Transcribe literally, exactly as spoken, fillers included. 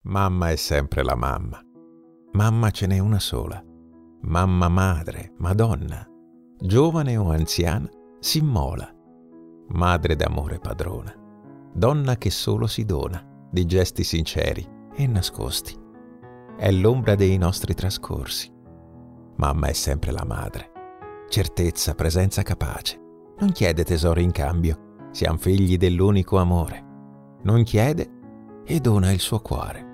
Mamma è sempre la mamma. Mamma ce n'è una sola. Mamma madre, Madonna, giovane o anziana, si immola. Madre d'amore padrona, donna che solo si dona di gesti sinceri e nascosti. È l'ombra dei nostri trascorsi. Mamma è sempre la madre. Certezza, presenza capace. Non chiede tesori in cambio, siamo figli dell'unico amore. Non chiede e dona il suo cuore.